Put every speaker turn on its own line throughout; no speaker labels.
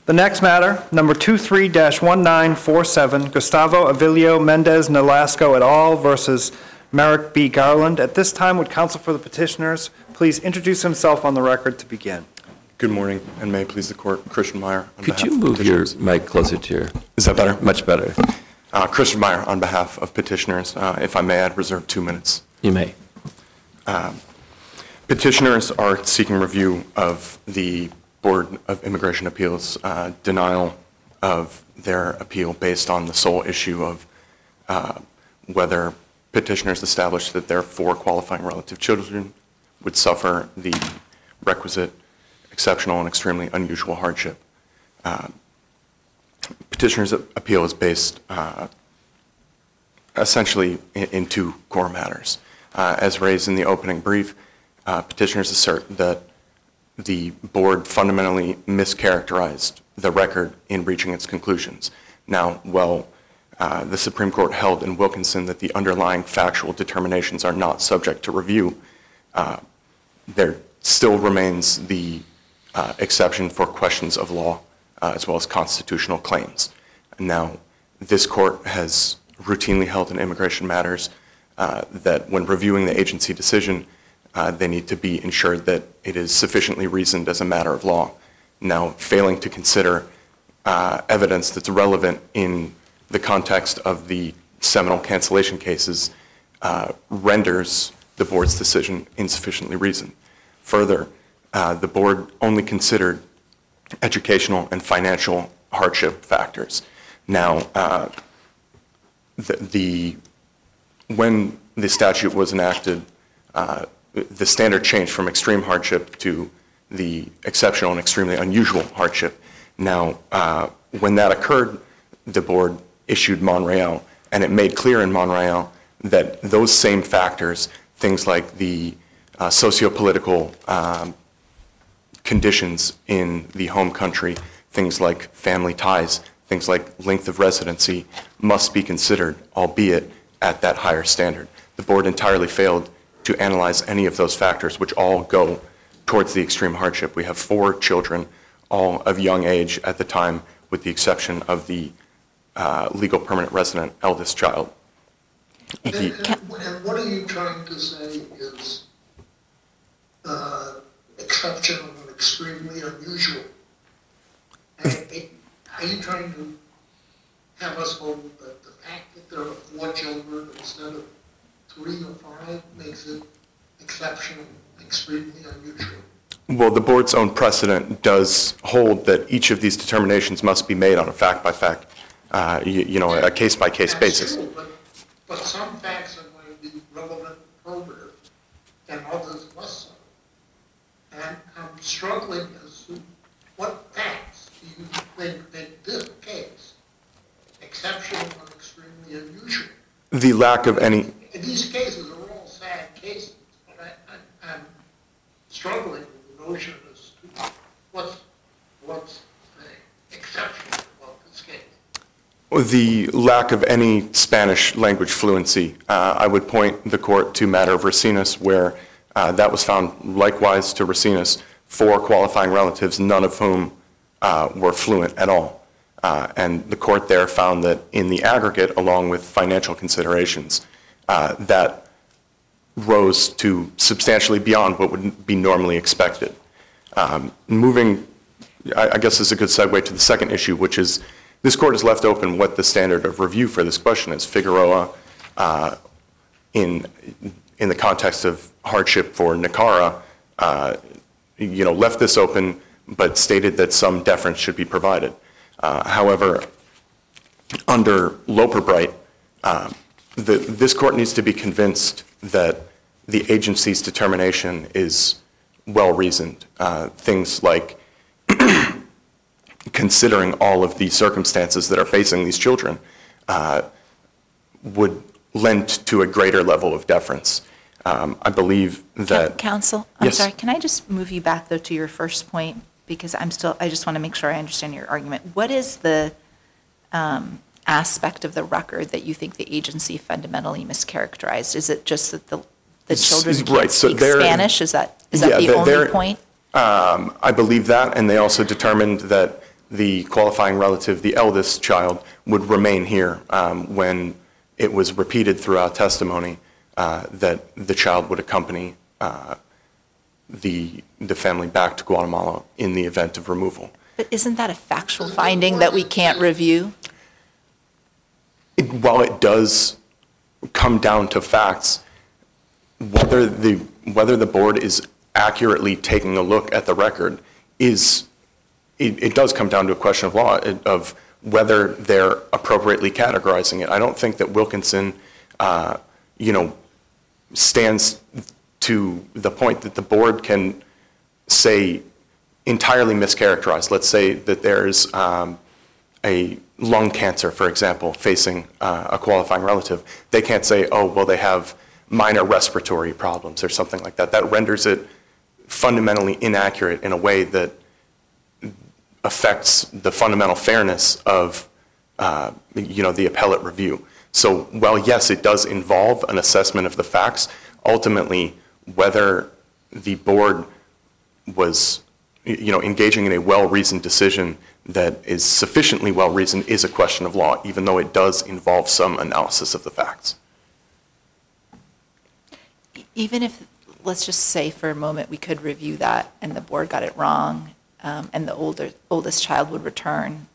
The next matter, number 23-1947, Gustavo Avilio Mendez Nolasco et al. Versus Merrick B. Garland. At this time, would counsel for the petitioners please introduce himself on the record to begin?
Good morning, and may it please the court, Christian Meyer.
Could you move your mic closer to your...
Is that better?
Much better.
Christian Meyer on behalf of petitioners. If I may, I'd reserve 2 minutes.
You may.
Petitioners are seeking review of the Board of Immigration Appeals denial of their appeal based on the sole issue of whether petitioners established that their 4 qualifying relative children would suffer the requisite exceptional and extremely unusual hardship. Petitioners' appeal is based essentially in 2 core matters. As raised in the opening brief, petitioners assert that the board fundamentally mischaracterized the record in reaching its conclusions. Now, while the Supreme Court held in Wilkinson that the underlying factual determinations are not subject to review, there still remains the exception for questions of law as well as constitutional claims. Now, this court has routinely held in immigration matters that when reviewing the agency decision, they need to be ensured that it is sufficiently reasoned as a matter of law. Now, failing to consider evidence that's relevant in the context of the seminal cancellation cases renders the board's decision insufficiently reasoned. Further, the board only considered educational and financial hardship factors. Now, when the statute was enacted, the standard changed from extreme hardship to the exceptional and extremely unusual hardship. Now, when that occurred, the board issued Monreal, and it made clear in Monreal that those same factors, things like the socio-political conditions in the home country, things like family ties, things like length of residency, must be considered, albeit at that higher standard. The board entirely failed to analyze any of those factors, which all go towards the extreme hardship. We have 4 children, all of young age at the time, with the exception of the legal permanent resident eldest child.
And what are you trying to say is exceptional and extremely unusual? Are you trying to have us hold that the fact that there are 4 children instead of 3 or 5 makes it exceptional, extremely unusual?
Well, the board's own precedent does hold that each of these determinations must be made on a fact-by-fact, a case-by-case basis.
True, but some facts are going to be relevant and probative, and others less so. And I'm struggling as to what facts do you think make this case exceptional and extremely unusual?
The lack of any...
These cases are all sad cases, but I'm struggling with the notion as to what's exceptional about this case.
The lack of any Spanish language fluency. I would point the court to matter of Racines, where that was found likewise to Racines, 4 qualifying relatives, none of whom were fluent at all. And the court there found that in the aggregate, along with financial considerations, that rose to substantially beyond what would be normally expected. Moving, I guess this is a good segue to the second issue, which is this court has left open what the standard of review for this question is. Figueroa, in the context of hardship for Nicara, left this open, but stated that some deference should be provided. However, under Loper-Bright, this court needs to be convinced that the agency's determination is well-reasoned. Things like considering all of the circumstances that are facing these children would lend to a greater level of deference. I believe that...
Counsel, I'm sorry, can I just move you back, though, to your first point? Because I just want to make sure I understand your argument. What is the aspect of the record that you think the agency fundamentally mischaracterized? Is it just that the children can't speak Spanish? Is that the only point?
I believe that, and they also determined that the qualifying relative, the eldest child, would remain here when it was repeated throughout testimony that the child would accompany the family back to Guatemala in the event of removal.
But isn't that a factual finding that we can't review?
While it does come down to facts, whether the board is accurately taking a look at the record it does come down to a question of law of whether they're appropriately categorizing it. I don't think that Wilkinson, stands to the point that the board can say entirely mischaracterized. Let's say that there's a lung cancer, for example, facing a qualifying relative. They can't say, oh, well, they have minor respiratory problems or something like that. That renders it fundamentally inaccurate in a way that affects the fundamental fairness of the appellate review. So while yes, it does involve an assessment of the facts, ultimately whether the board was engaging in a well-reasoned decision that is sufficiently well-reasoned is a question of law, even though it does involve some analysis of the facts.
Even if, let's just say for a moment, we could review that and the board got it wrong, and the oldest child would return,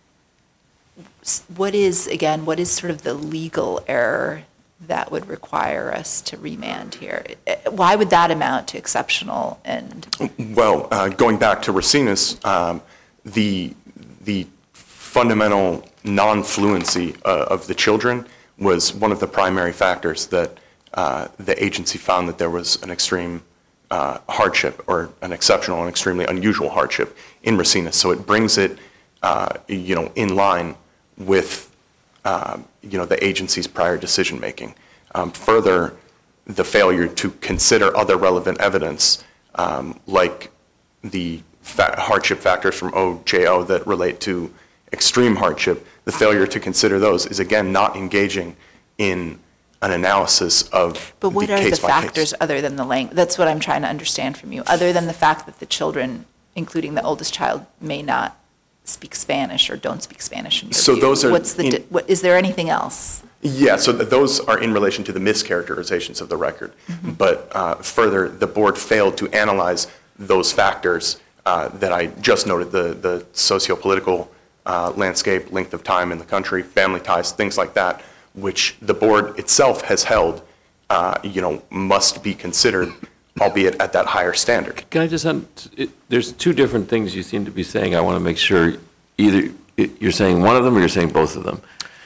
what is sort of the legal error that would require us to remand here? Why would that amount to exceptional and?
Well, going back to Racinus, the fundamental non-fluency of the children was one of the primary factors that the agency found that there was an extreme hardship, or an exceptional and extremely unusual hardship in Racinus. So it brings it, in line with, the agency's prior decision making. Further, the failure to consider other relevant evidence, like the hardship factors from OJO that relate to extreme hardship, the failure to consider those is again not engaging in an analysis of
But what
the
are the
case-by-case.
factors other than the language? That's what I'm trying to understand from you. Other than the fact that the children, including the oldest child, may not speak Spanish or don't speak Spanish in your
So
view.
those are
Is there anything else?
Yeah, so those are in relation to the mischaracterizations of the record.
Mm-hmm.
But further, the board failed to analyze those factors that I just noted, the socio-political landscape, length of time in the country, family ties, things like that, which the board itself has held, must be considered, albeit at that higher standard.
Can I just, there's two different things you seem to be saying. I want to make sure either you're saying one of them or you're saying both of them.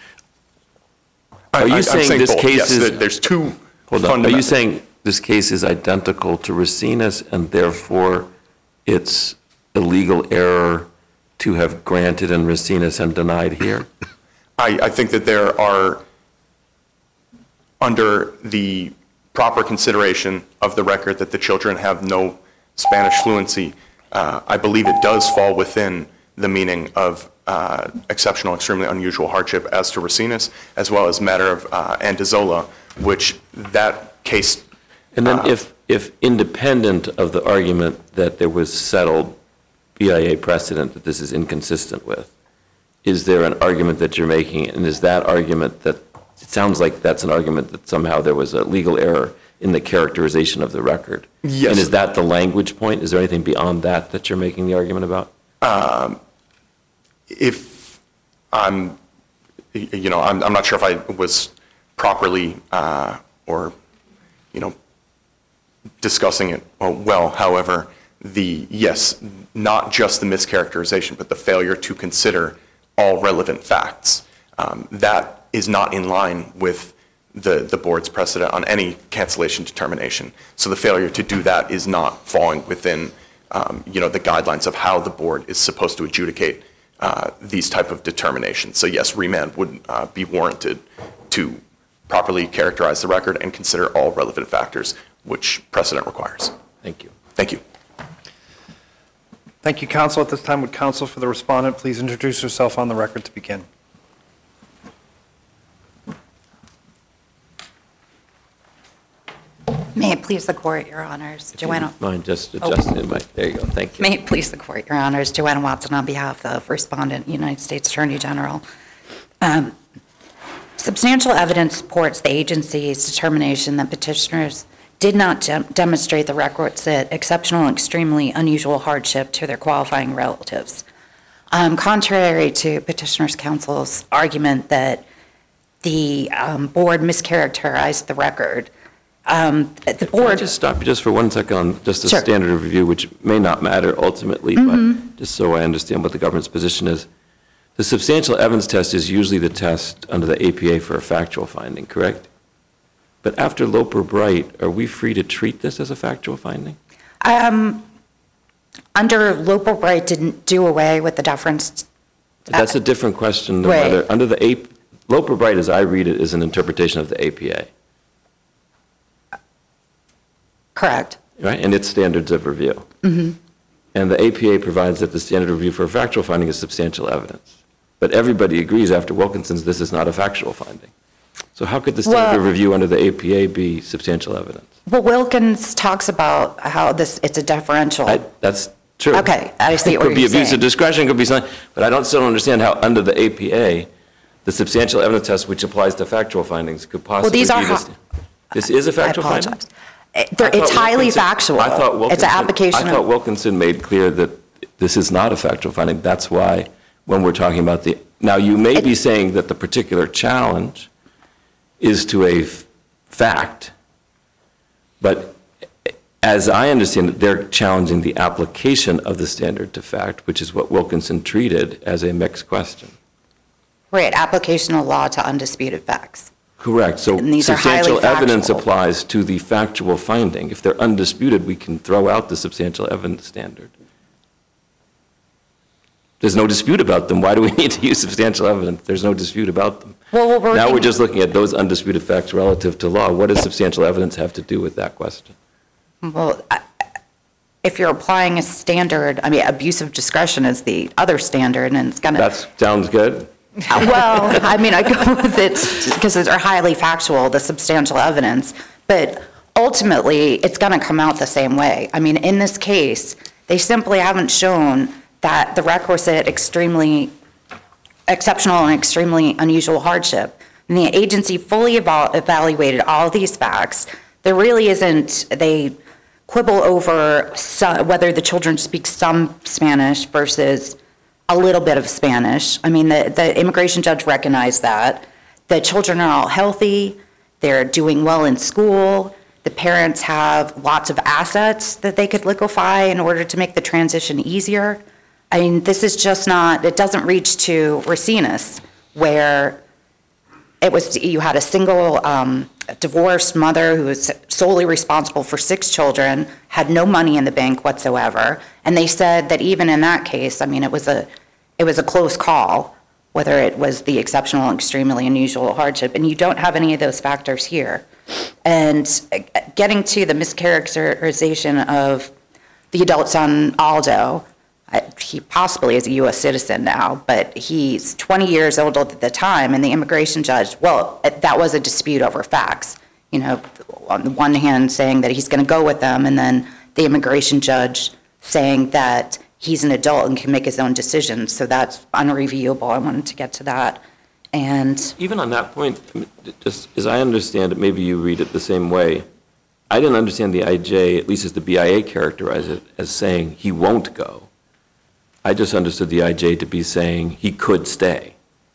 Are you saying this
both,
case
yes,
is?
there's two
Hold on. Are
fundamental.
you saying this case is identical to Racinus and therefore it's a legal error to have granted in Racinus and denied here?
I think that there are, under the proper consideration of the record that the children have no Spanish fluency, I believe it does fall within the meaning of exceptional, extremely unusual hardship as to Racinus, as well as matter of Andazola, which that case.
And then if independent of the argument that there was settled BIA precedent that this is inconsistent with, is there an argument that you're making, and is that argument that, it sounds like that's an argument that somehow there was a legal error in the characterization of the record?
Yes.
And is that the language point? Is there anything beyond that you're making the argument about?
If I'm not sure if I was properly discussing it well. However, not just the mischaracterization, but the failure to consider all relevant facts. That is not in line with the board's precedent on any cancellation determination. So the failure to do that is not falling within the guidelines of how the board is supposed to adjudicate these type of determinations. So yes, remand would be warranted to properly characterize the record and consider all relevant factors, which precedent requires.
Thank you.
Thank you.
Thank you, counsel. At this time, would counsel for the respondent please introduce herself on the record to begin?
May it please the court, Your Honors?
If you
Joanna.
wouldn't mind just adjusting the mic. There you go. Thank you.
May it please the court, Your Honors? Joanna Watson on behalf of Respondent, United States Attorney General. Substantial evidence supports the agency's determination that petitioners did not demonstrate the requisite exceptional and extremely unusual hardship to their qualifying relatives. Contrary to petitioner's counsel's argument that the board mischaracterized the record, the
Can I
board.
just stop you just for 1 second on just the
Sure.
standard of review, which may not matter ultimately, but just so I understand what the government's position is. The substantial evidence test is usually the test under the APA for a factual finding, correct? But after Loper-Bright, are we free to treat this as a factual finding?
Under Loper-Bright didn't do away with the deference.
That's a different question than
Right.
whether, under the Loper-Bright, as I read it, is an interpretation of the APA,
Correct.
right? And its standards of review. And the APA provides that the standard of review for a factual finding is substantial evidence. But everybody agrees after Wilkinson's this is not a factual finding. So how could the standard of
Well-
review under the APA be substantial evidence?
Well, Wilkins talks about how it's a deferential.
That's true.
Okay, I see what
Could be
you're
abuse of
saying.
discretion, could be something, but I still don't understand how under the APA, the substantial evidence test, which applies to factual findings, could possibly be
these are
this. This is a factual
I
finding?
apologize.
I
It's
thought
highly
Wilkinson-
factual.
I thought
It's
Wilkinson.
an application
I thought
of,
Wilkinson made clear that this is not a factual finding. That's why, when we're talking about now, you may be saying that the particular challenge is to a fact, but as I understand it, they're challenging the application of the standard to fact, which is what Wilkinson treated as a mixed question.
right, application of law to undisputed facts.
Correct. So
And these are highly
substantial evidence
factual.
applies to the factual finding. If they're undisputed, we can throw out the substantial evidence standard. There's no dispute about them. Why do we need to use substantial evidence? There's no dispute about them.
Well,
Now we're just looking at those undisputed facts relative to law. What does substantial evidence have to do with that question?
Well, if you're applying a standard, I mean, abuse of discretion is the other standard, and it's going to.
That sounds good.
Well, I mean, I go with it because they're highly factual, the substantial evidence, but ultimately, it's going to come out the same way. I mean, in this case, they simply haven't shown that the requisite extremely exceptional and extremely unusual hardship. And the agency fully evaluated all of these facts. There really isn't, they quibble over whether the children speak some Spanish versus a little bit of Spanish. I mean, the immigration judge recognized that. The children are all healthy, they're doing well in school, the parents have lots of assets that they could liquefy in order to make the transition easier. I mean, this is just not, it doesn't reach to Racinus, where it was, you had a single divorced mother who was solely responsible for 6 children, had no money in the bank whatsoever, and they said that even in that case, I mean, it was a close call, whether it was the exceptional and extremely unusual hardship, and you don't have any of those factors here. And getting to the mischaracterization of the adult son, Aldo, he possibly is a U.S. citizen now, but he's 20 years old at the time, and the immigration judge, well, that was a dispute over facts. You know, on the one hand saying that he's going to go with them, and then the immigration judge saying that he's an adult and can make his own decisions. So that's unreviewable. I wanted to get to that. And
Even on that point, just as I understand it, maybe you read it the same way. I didn't understand the IJ, at least as the BIA characterized it, as saying he won't go. I just understood the IJ to be saying he could stay.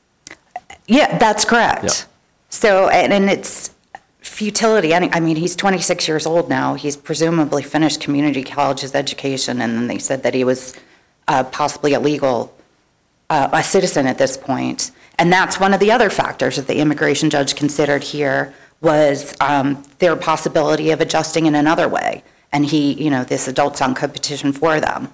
yeah, that's correct.
Yeah.
So, and it's futility. I mean, he's 26 years old now. He's presumably finished community college's education, and then they said that he was possibly a citizen at this point. And that's one of the other factors that the immigration judge considered here was their possibility of adjusting in another way. And he, you know, this adult son could petition for them.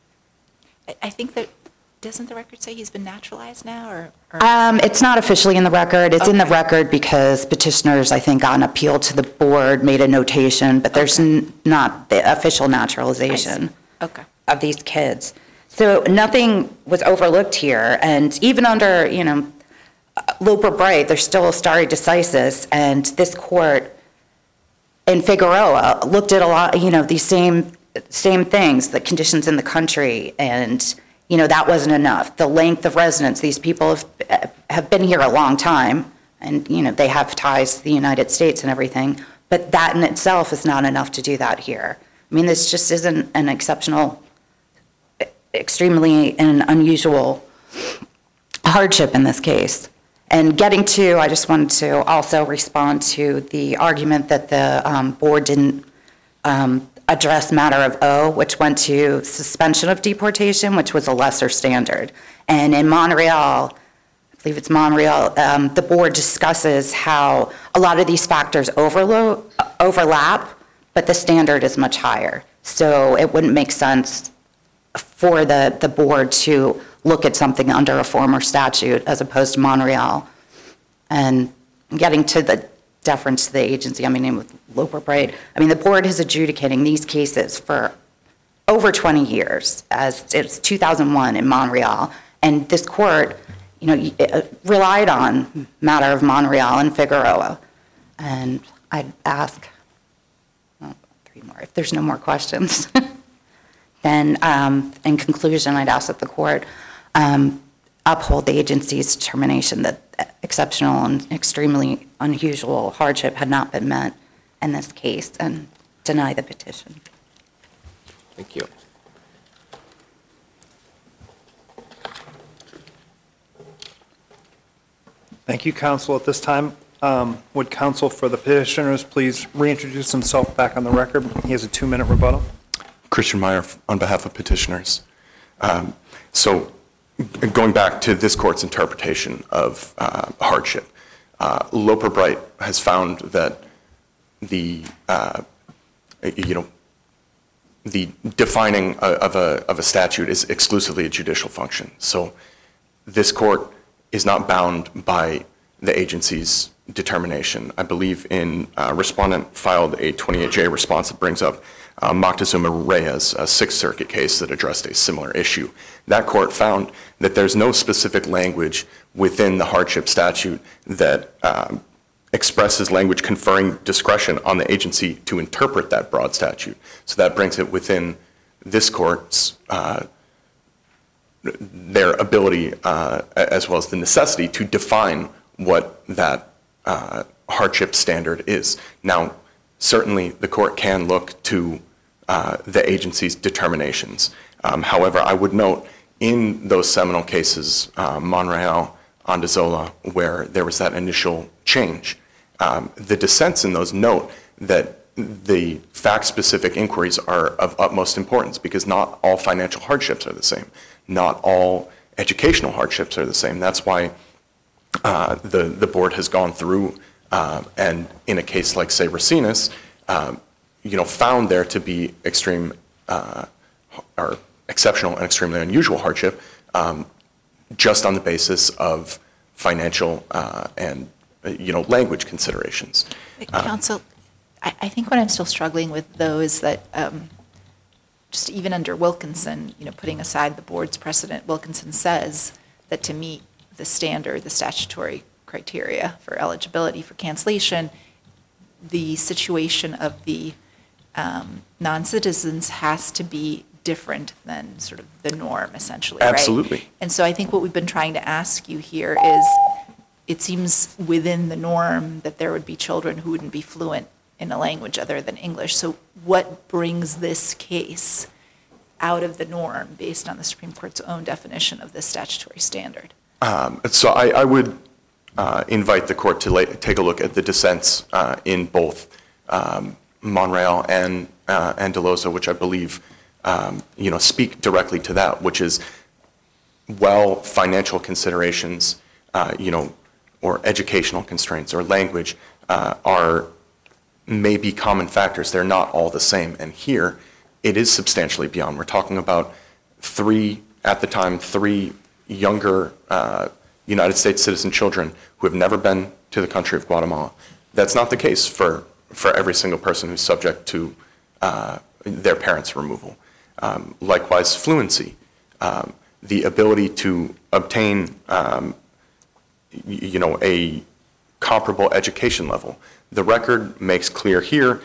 I think that, doesn't the record say he's been naturalized now, or?
It's not officially in the record. It's in the
Okay.
record because petitioners, I think, on appeal to the board made a notation, but there's not the official naturalization
Okay.
of these kids. So nothing was overlooked here, and even under, you know, Loper-Bright, there's still a stare decisis, and this court in Figueroa looked at a lot, these same things, the conditions in the country, and, that wasn't enough. The length of residence, these people have been here a long time, and, they have ties to the United States and everything, but that in itself is not enough to do that here. I mean, this just isn't an exceptional, extremely and unusual hardship in this case. And I just wanted to also respond to the argument that the board didn't address matter of O, which went to suspension of deportation, which was a lesser standard. And in Montreal, I believe it's Montreal, the board discusses how a lot of these factors overlap, but the standard is much higher. So it wouldn't make sense for the board to look at something under a former statute as opposed to Montreal. And getting to the deference to the agency, with Loper Bright, the board is adjudicating these cases for over 20 years, as it's 2001 in Montreal. And this court, relied on matter of Montreal and Figueroa. And I'd ask, 3 more, if there's no more questions. Then, in conclusion, I'd ask that the court uphold the agency's determination that exceptional and extremely unusual hardship had not been met in this case and deny the petition.
Thank you.
Thank you, counsel. At this time, would counsel for the petitioners please reintroduce himself back on the record? He has a 2-minute rebuttal.
Christian Meyer on behalf of petitioners. So going back to this court's interpretation of hardship, Loper Bright has found that the defining of a statute is exclusively a judicial function. So this court is not bound by the agency's determination. I believe in respondent filed a 28J response that brings up Moctezuma-Reyes, a Sixth Circuit case that addressed a similar issue. That court found that there's no specific language within the hardship statute that expresses language conferring discretion on the agency to interpret that broad statute. So that brings it within this court's, their ability as well as the necessity to define what that hardship standard is. Now, certainly the court can look to the agency's determinations. However, I would note in those seminal cases, Monreal, Andazola, where there was that initial change, the dissents in those note that the fact-specific inquiries are of utmost importance because not all financial hardships are the same. Not all educational hardships are the same. That's why the board has gone through and in a case like, say, Racinus, found there to be extreme or exceptional and extremely unusual hardship just on the basis of financial and language considerations.
Counsel, I think what I'm still struggling with, though, is that just even under Wilkinson, putting aside the board's precedent, Wilkinson says that to meet the standard, the statutory criteria for eligibility for cancellation, the situation of the non-citizens has to be different than sort of the norm, essentially, right?
Absolutely.
And so I think what we've been trying to ask you here is, it seems within the norm that there would be children who wouldn't be fluent in a language other than English. So what brings this case out of the norm based on the Supreme Court's own definition of this statutory standard?
So I would invite the court to take a look at the dissents in both Monreal and Delosa, which I believe speak directly to that, which is financial considerations, or educational constraints or language may be common factors. They're not all the same. And here, it is substantially beyond. We're talking about three younger United States citizen children who have never been to the country of Guatemala. That's not the case for every single person who's subject to their parents' removal. Likewise, fluency, the ability to obtain a comparable education level. The record makes clear here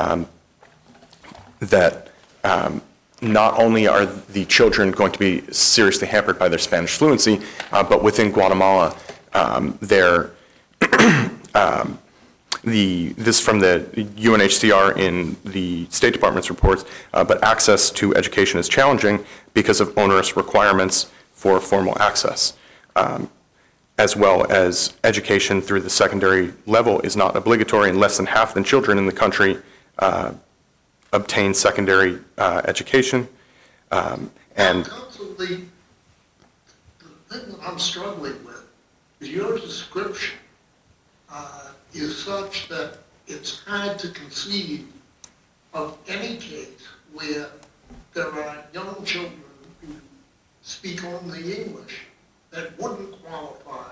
that not only are the children going to be seriously hampered by their Spanish fluency, but within Guatemala, this from the UNHCR in the State Department's reports, but access to education is challenging because of onerous requirements for formal access, as well as education through the secondary level is not obligatory, and less than half the children in the country obtain secondary education. And
Counsel, the thing that I'm struggling with is your description is such that it's hard to conceive of any case where there are young children who speak only English that wouldn't qualify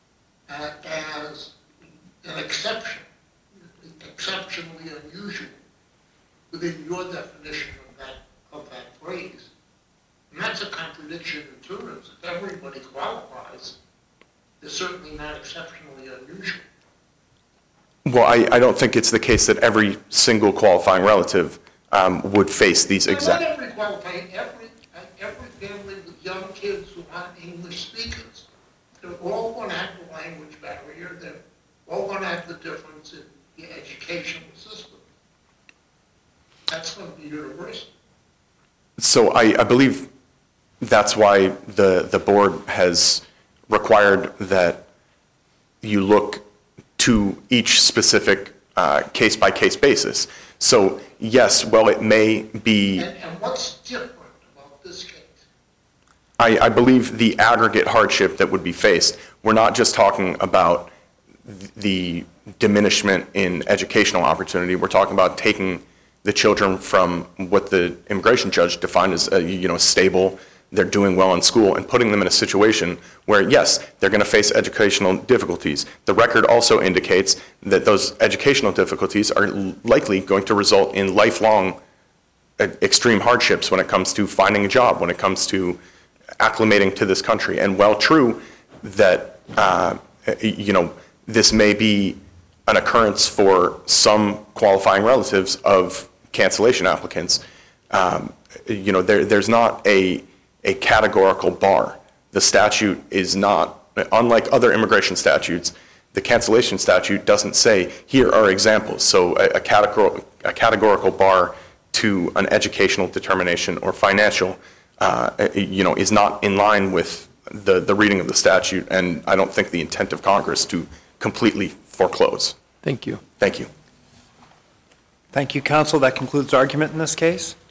as an exception, exceptionally unusual within your definition of that phrase. And that's a contradiction in terms. If everybody qualifies, they're certainly not exceptionally unusual.
well, I don't think it's the case that every single qualifying relative would face these
Not
exact.
every qualifying, every family with young kids who aren't English speakers, they're all going to have the language barrier, they're all going to have the difference in the educational system. That's going to be universal.
So I believe that's why the board has required that you look to each specific case-by-case basis. So yes, well, it may be,
And what's different about this case?
I believe the aggregate hardship that would be faced, we're not just talking about the diminishment in educational opportunity, we're talking about taking the children from what the immigration judge defined as, stable, they're doing well in school, and putting them in a situation where, yes, they're going to face educational difficulties. The record also indicates that those educational difficulties are likely going to result in lifelong extreme hardships when it comes to finding a job, when it comes to acclimating to this country. And while true that, this may be an occurrence for some qualifying relatives of cancellation applicants, there's not a categorical bar. The statute is not, unlike other immigration statutes, the cancellation statute doesn't say, here are examples. So a categorical bar to an educational determination or financial, is not in line with the reading of the statute, and I don't think the intent of Congress to completely foreclose.
Thank you.
Thank you.
Thank you, counsel. That concludes argument in this case.